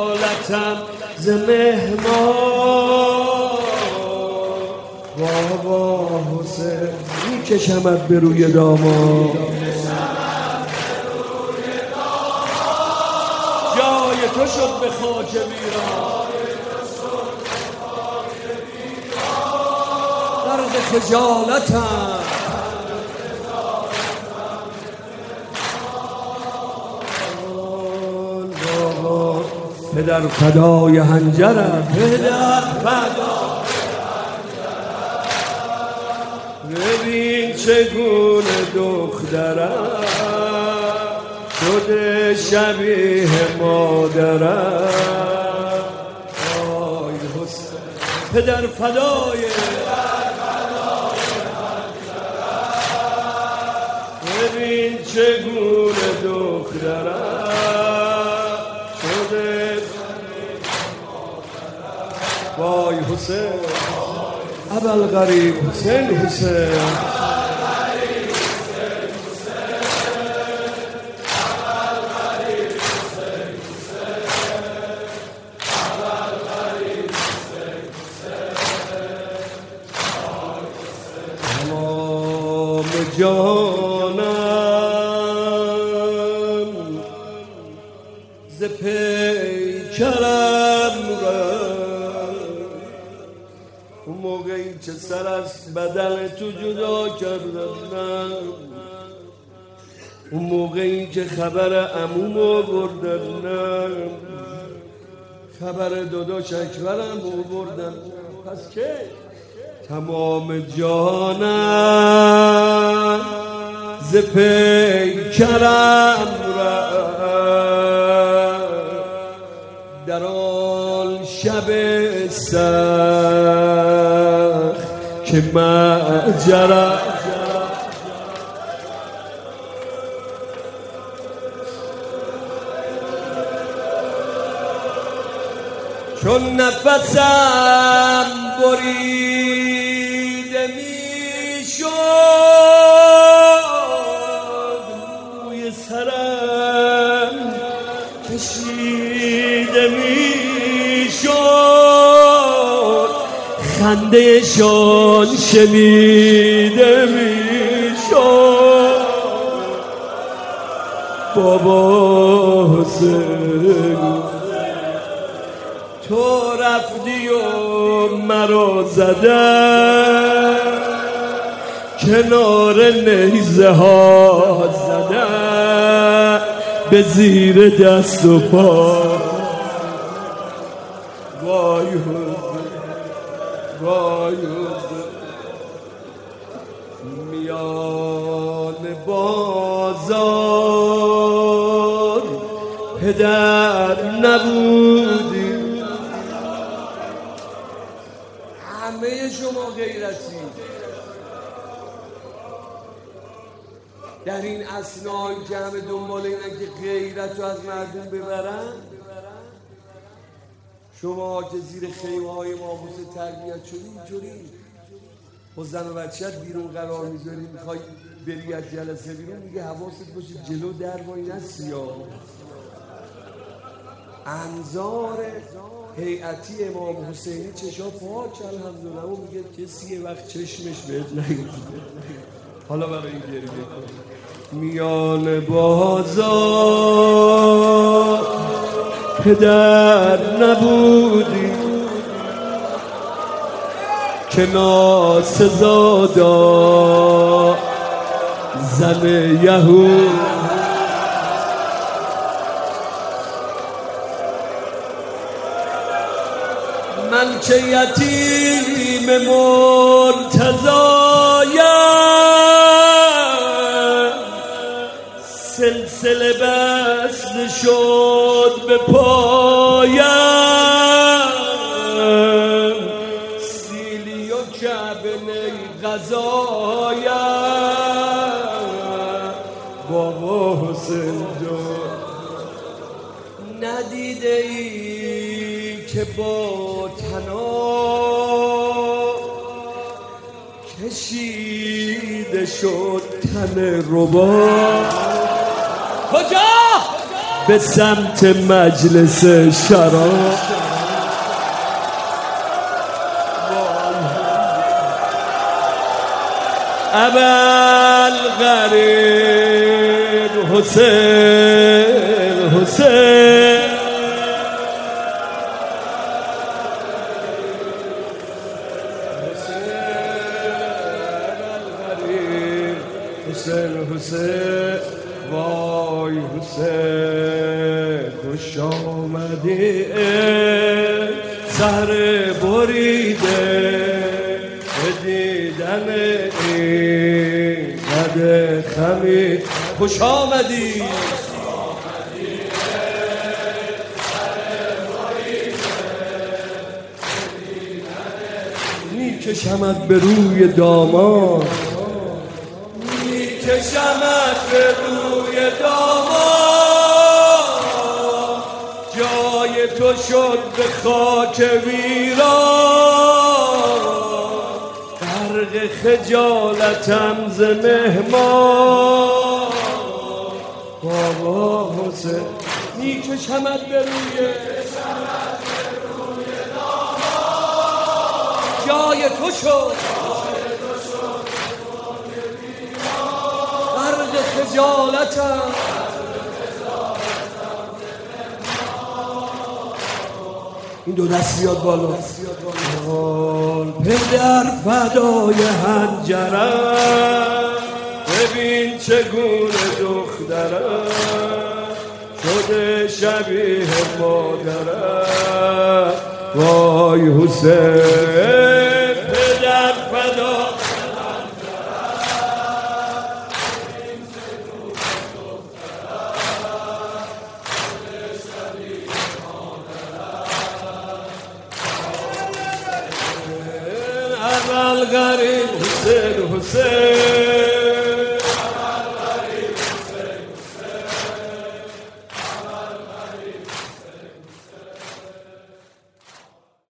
خجالتم ز مهمان. بابا حسین میکشمت به روی داماد، جای تو شد به خاک ویران. درد خجالتم پدر فدای هنجرم، پدر فدای هنجرم. ببین چگونه دخترم شده شبیه مادرم. آی حسین پدر فدای هنجرم. ببین چگونه دخترم شده. وای حسین ابوالغریب حسین حسین تمام جانم ز پیکرم اون موقعی که سر از بدن تو جدا کردم، اون موقعی که خبر عمومو بردم، خبر داداش اکبرم بردم. پس که تمام جانم ز پیکرم در آن شب سخت که مأجرم. چون نفسم بریده میشد، روی سرم کشیده میشد، خنده شان شنیده میشد. بابا حسین تو رفتی و مرا زدن، کنار نیزه ها زدن، به زیر دست و پا. وای وای میان بازار پدر نبودی. همه شما غیرتی در این اثنایی که همه دنبال اینن که غیرت رو از مردم ببرن، شما که زیر خیمه های ماموس تربیت شدی اینجوری با زن و بچه‌ت بیرون قرار میذاری، میخوای بری از جلسه بیرون، میگه حواست باشه جلو در با این سیاه. انظار هیئتی امام حسینی چشا پاک الحمدلله، و میگه کسی یه وقت چشمش بهت نگیده. حالا برای این گریه کن. میان بازار پدر نبودی که ناسزادا زن یهود. من که یتیم مرتضایم، سلسله بسته شد به پایم، سیلی و کعبه نی غذایم. بابا حسین جان ندیده ای که با تنا کشیده شد تن ربا؟ کجا؟ به سمت مجلس شراب. ابوالغریب حسین حسین حسین حسین وای حسین خوش آمدی سر بریده به دیدن این قد خمی. خوش آمدی میکشمت به روی داماد، میکشمت به روی داماد، جای تو شد به خاک ویران، غرق خجالتم ز مهمان. بابا حسین میکشمت به روی داماد، جای تو شد غرق خجالتم. این دو دست بیاد بالا. پدر فدای حنجرم، ببین چگونه دخترم شده شبیه مادرم. وای حسین پدر فدای ابوالغریب حسین حسین